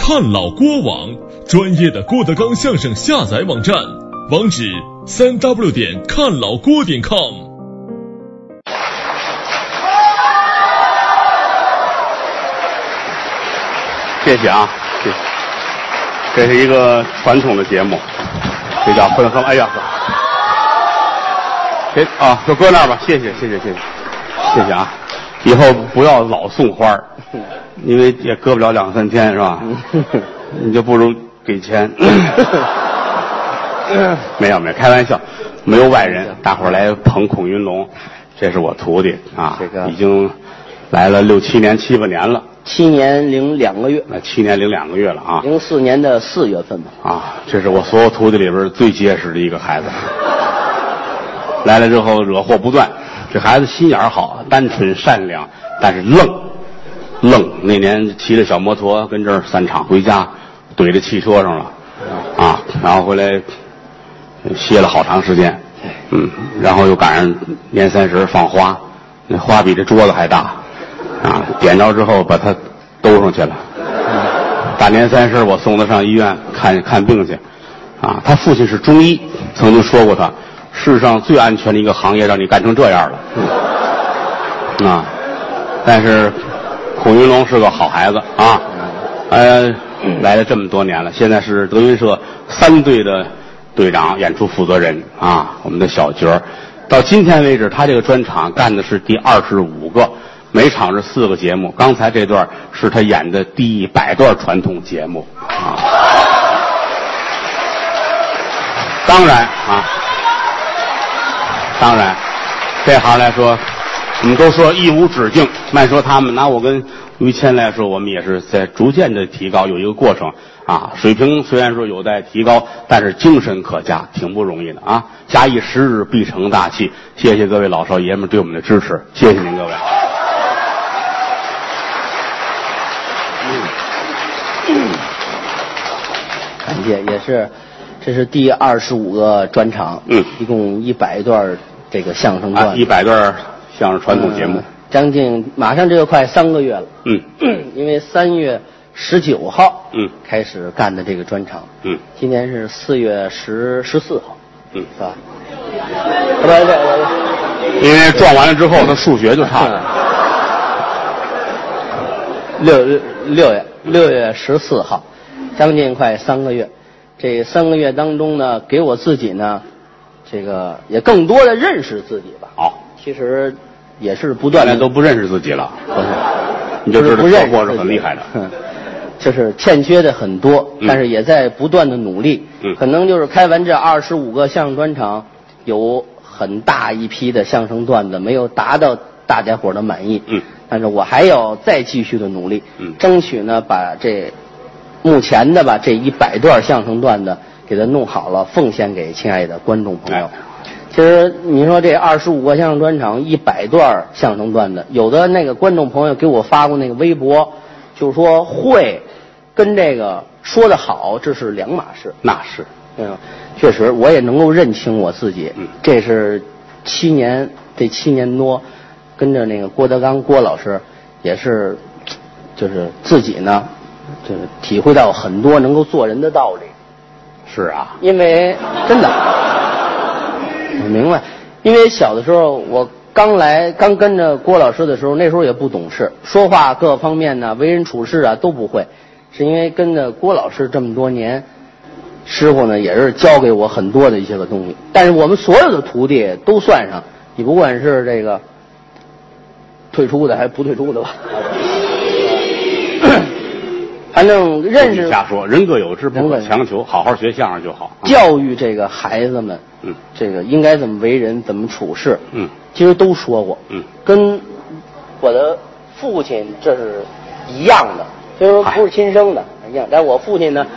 看老郭网，专业的郭德纲相声下载网站，网址3w看老郭.com。 谢谢啊，谢谢。这是一个传统的节目，这叫分亨。哎呀，就搁那儿吧。谢谢啊！以后不要老送花，因为也搁不了2-3天，是吧？你就不如给钱。没有，开玩笑，没有外人，大伙儿来捧孔云龙，这是我徒弟啊，已经来了6-7年、7-8年了。 7年零2个月， 那7年零2个月了啊 ！04年的4月份吧。 啊，这是我所有徒弟里边最结实的一个孩子。来了之后惹祸不断，这孩子心眼好，单纯善良，但是愣。那年骑着小摩托跟这儿散场回家，怼着汽车上了啊，然后回来歇了好长时间，然后又赶上年30放花，那花比这桌子还大。啊，点着之后把他兜上去了。大年30我送他上医院看病去。啊，他父亲是中医，曾经说过他世上最安全的一个行业让你干成这样了。啊，但是孔云龙是个好孩子啊。来了这么多年了，现在是德云社3队的队长、演出负责人啊，我们的小角儿。到今天为止，他这个专场干的是第25个。每场是4个节目，刚才这段是他演的第100段传统节目啊。当然，这行来说，我们都说一无止境，慢说他们，拿我跟于谦来说，我们也是在逐渐的提高，有一个过程啊。水平虽然说有待提高，但是精神可嘉，挺不容易的啊。假以时日，必成大器。谢谢各位老少爷们对我们的支持，谢谢您各位。 感谢，也是，这是第25个专场，一共100段这个相声段 ，100段相声传统节目， 将近马上这个快3个月了，因为3月19号，开始干的这个专场，今年是4月14号，是吧？ 因为撞完了之后，他数学就差了。 6月14号，将近快3个月。这3个月当中呢，给我自己呢，这个也更多的认识自己吧。 好， 其实也是不断的。 现在都不认识自己了，你就知道小郭是很厉害的。 就是欠缺的很多，但是也在不断的努力。可能就是开完这25个相声专场，有很大一批的相声段子没有达到大家伙的满意。但是我还要再继续的努力，争取呢把这目前的吧这100段相声段子给它弄好了，奉献给亲爱的观众朋友。其实你说这25个相声专场100段相声段子，有的那个观众朋友给我发过那个微博，就说会跟这个说的好这是2码事。 那是， 确实我也能够认清我自己，这是7年多。跟着那个郭德纲郭老师，也是，就是自己呢，就是体会到很多能够做人的道理。 是啊， 因为真的，我明白，因为小的时候我刚跟着郭老师的时候，那时候也不懂事，说话各方面呢，为人处事啊都不会，是因为跟着郭老师这么多年，师傅呢也是教给我很多的一些个东西。但是我们所有的徒弟都算上，你不管是这个。退出的还是不退出的吧？反正认识。 瞎说，人各有志，不可强求，好好学相声就好。 教育这个孩子们，这个应该怎么为人，怎么处事，其实都说过，跟我的父亲这是一样的，虽然不是亲生的一样，但是我父亲呢，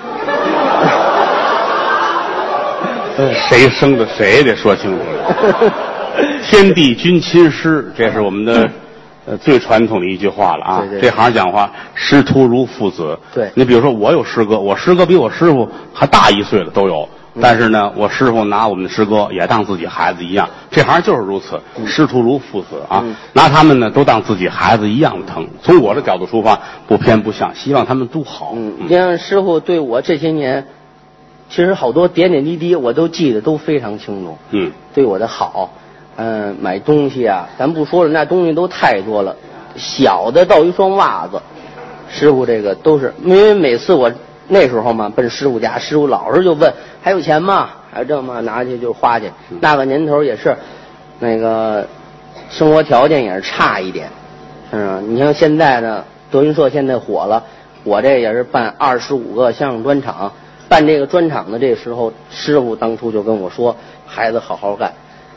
谁生的谁得说清楚了。天地君亲师，这是我们的。最传统的一句话了啊！ 对， 这行讲话，师徒如父子。 对， 你比如说，我有师哥，我师哥比我师傅还大1岁了都有。 但是呢，我师傅拿我们的师哥也当自己孩子一样，这行就是如此，师徒如父子啊，拿他们呢都当自己孩子一样的疼。从我的角度出发，不偏不向，希望他们都好。 像师傅对我这些年，其实好多点点滴滴我都记得都非常清楚。对我的好，买东西啊，咱不说了，那东西都太多了，小的到一双袜子，师傅这个都是，因为每次我那时候嘛，奔师傅家，师傅老是就问还有钱吗？还挣吗？拿去就花去。那个年头也是，那个生活条件也是差一点。你像现在呢，德云社现在火了，我这也是办25个相声专场。办这个专场的这时候，师傅当初就跟我说，孩子好好干。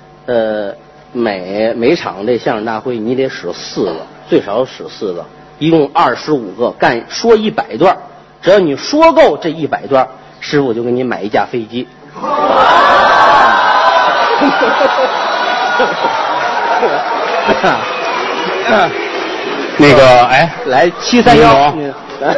每场这相声大会你得使4个，最少使4个，一共25个，说100段。只要你说够这100段，师傅就给你买一架飞机。 那个， 来731，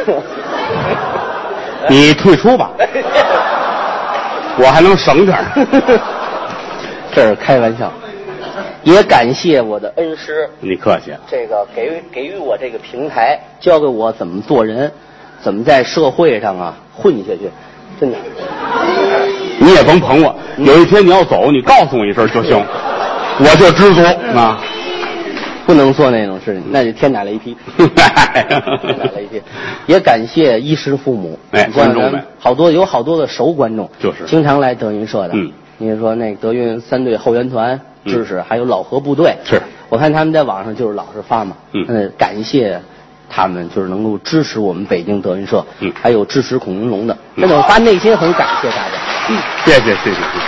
你退出吧，我还能省点。 这是开玩笑，也感谢我的恩师。 你客气。 这个给予我这个平台，教给我怎么做人。怎么在社会上啊混下去？真的， 你也甭捧我。有一天你要走，你告诉我一声就行，我就知足啊。 不能做那种事情，那就天打雷劈。天打雷劈。也感谢衣食父母， 观众们有好多的熟观众， 就是经常来德云社的。你说那德云3队后援团支持，还有老河部队， 是我看他们在网上就是老是发嘛。感谢。他们就是能够支持我们北京德云社，还有支持孔云龙的，真的，我发内心很感谢大家。 谢谢，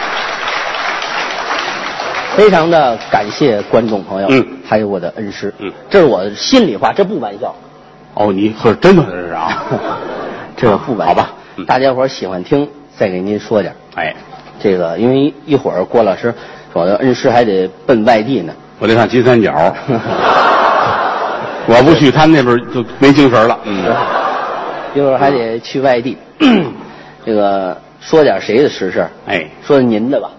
非常的感谢观众朋友，还有我的恩师，这是我的心里话，这不玩笑。 哦，你可真的是啊， 这个不玩笑。好吧，大家伙喜欢听，再给您说点。这个因为一会儿郭老师说我的恩师还得奔外地呢， 我得上金三角。我不去，他们那边就没精神了。 一会儿还得去外地。这个说点谁的实事？说您的吧。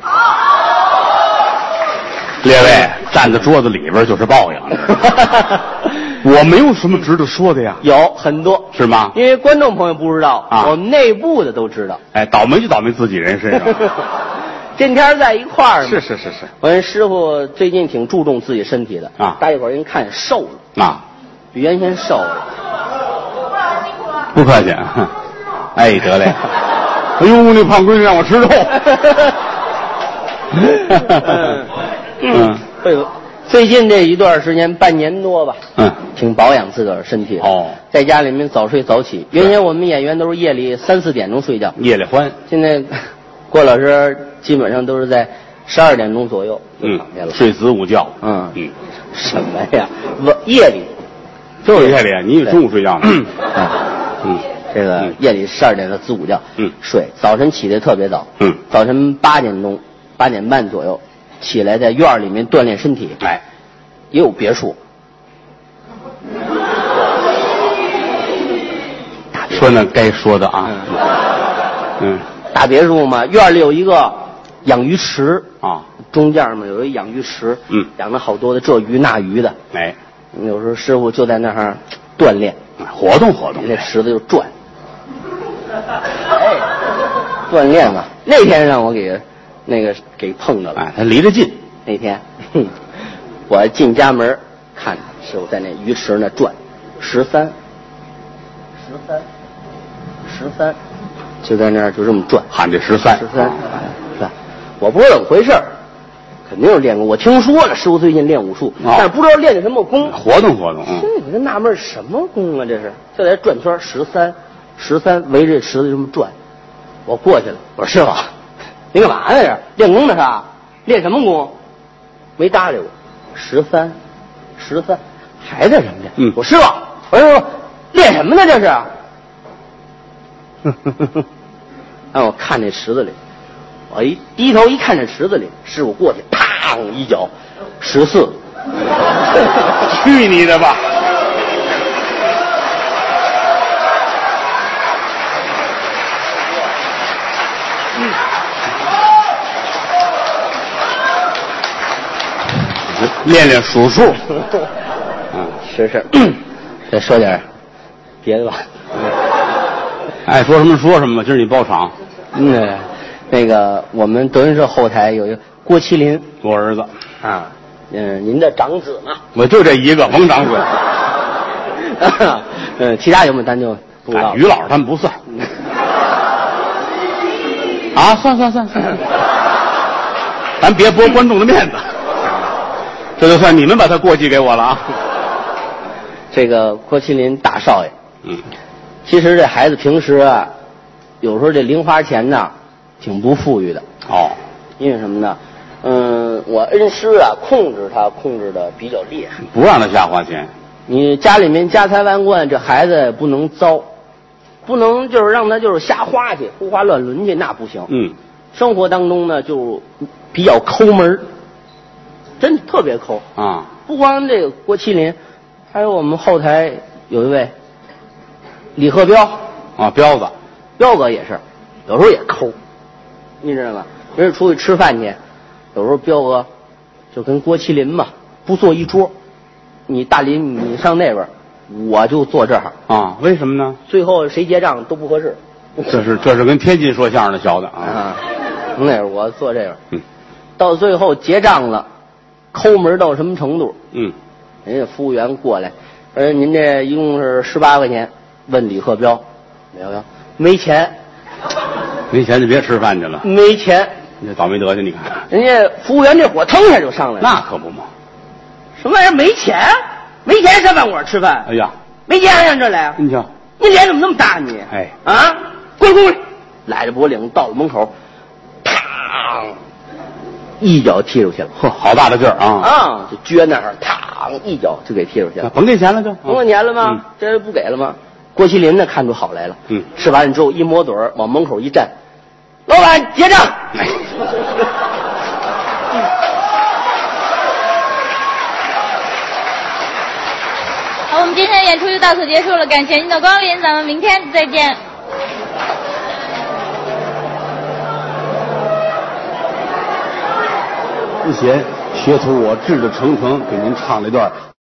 列位站在桌子里边就是报应。我没有什么值得说的呀。 有很多是吗？ 因为观众朋友不知道我们内部的都知道。 倒霉就倒霉自己人身上。 天天在一块儿嘛。 是。 我跟师傅最近挺注重自己身体的啊，大家伙儿人看瘦了啊， 比原先瘦了。 不客气。得嘞。哎呦，那胖闺女让我吃肉。 最近这一段时间，半年多吧，挺保养自个儿身体。在家里面早睡早起。原先我们演员都是夜里3、4点钟睡觉， 夜里欢。 现在郭老师基本上都是在12点钟左右就躺下了， 睡子午觉。 什么呀？夜里， 就是夜里，你中午睡觉呢？ 这个夜里12点的子午觉，睡。早晨起得特别早，早晨8点钟、8点半左右起来，在院里面锻炼身体。也有别墅。 说那该说的啊。 大别墅嘛，院里有一个养鱼池啊，中间嘛有一养鱼池，养了好多的这鱼那鱼的。有时候师傅就在那儿锻炼， 活动， 那池子就转。锻炼嘛。那天让我给碰着了， 他离得近。 那天，我进家门看师傅在那鱼池那转，13，就在那儿就这么转， 喊这13， 我不知道怎么回事，肯定是练过。我听说了，师傅最近练武术，但是不知道练的什么功。 活动。 我就纳闷什么功啊这是？就在转圈，13围着池子这么转。我过去了，我说师傅，你干嘛呢？这练功呢是吧？练什么功？没搭理我。13，还在什么练？我师傅，练什么呢这是？让我看这池子里，我一低头一看这池子里，师傅过去，啪一脚，14。 去你的吧！ 练练数数。 是，再说点别的吧。 爱说什么说什么，今儿你包场。 那个我们德云社后台有一个郭麒麟， 我儿子啊，您的长子嘛。 我就这一个，甭长嘴。 其他有没有咱就不知道。 于老师他们不算。啊，算，咱别驳观众的面子。这就算你们把他过继给我了啊。 这个郭麒麟大少爷，其实这孩子平时啊，有时候这零花钱呢，挺不富裕的。哦，因为什么呢？我恩师啊，控制他控制的比较厉害， 不让他瞎花钱。 你家里面家财万贯，这孩子不能糟，不能就是让他就是瞎花去，胡花乱伦去，那不行。生活当中呢，就比较抠门，真的特别抠啊！不光这个郭麒麟，还有我们后台有一位李鹤彪啊，彪子， 彪哥也是，有时候也抠，你知道吗？人家出去吃饭去，有时候彪哥就跟郭麒麟嘛，不坐一桌，你大林你上那边，我就坐这儿啊？为什么呢？ 最后谁结账都不合适。 这是跟天津说相声的学的啊。 那会儿我坐这边，到最后结账了，抠门到什么程度？人家服务员过来，您这一共是18块钱。问李鹤彪，没钱， 没钱就别吃饭去了。 没钱， 你这倒霉德行，你看人家服务员这火腾一下就上来了。 那可不嘛， 什么玩意儿？没钱？没钱上饭馆吃饭？ 哎呀， 没钱还上这来啊？ 你瞧， 你脸怎么那么大你？ 哎啊，滚！揽着脖领到了门口，嘡，一脚踢出去了。 呵，好大的劲儿啊！ 就撅那儿，嘡，一脚就给踢出去了。 甭给钱了就， 甭给钱了吗？这不给了吗？郭麒麟呢看出好来了，吃完了之后一抹嘴往门口一站，老板结账。 好，我们今天的演出就到此结束了，感谢您的光临，咱们明天再见。 之前学徒我志的诚诚给您唱了一段